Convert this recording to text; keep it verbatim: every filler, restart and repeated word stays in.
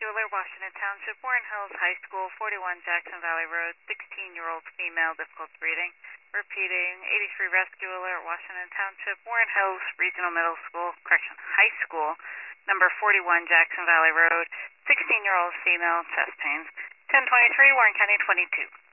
Alert, Washington Township, Warren Hills High School, forty-one Jackson Valley Road, sixteen-year-old female, difficult breathing. Repeating, eighty-three Rescue Alert, Washington Township, Warren Hills Regional Middle School, correction, High School, number forty-one Jackson Valley Road, sixteen-year-old female, chest pains. ten twenty-three, Warren County twenty-two.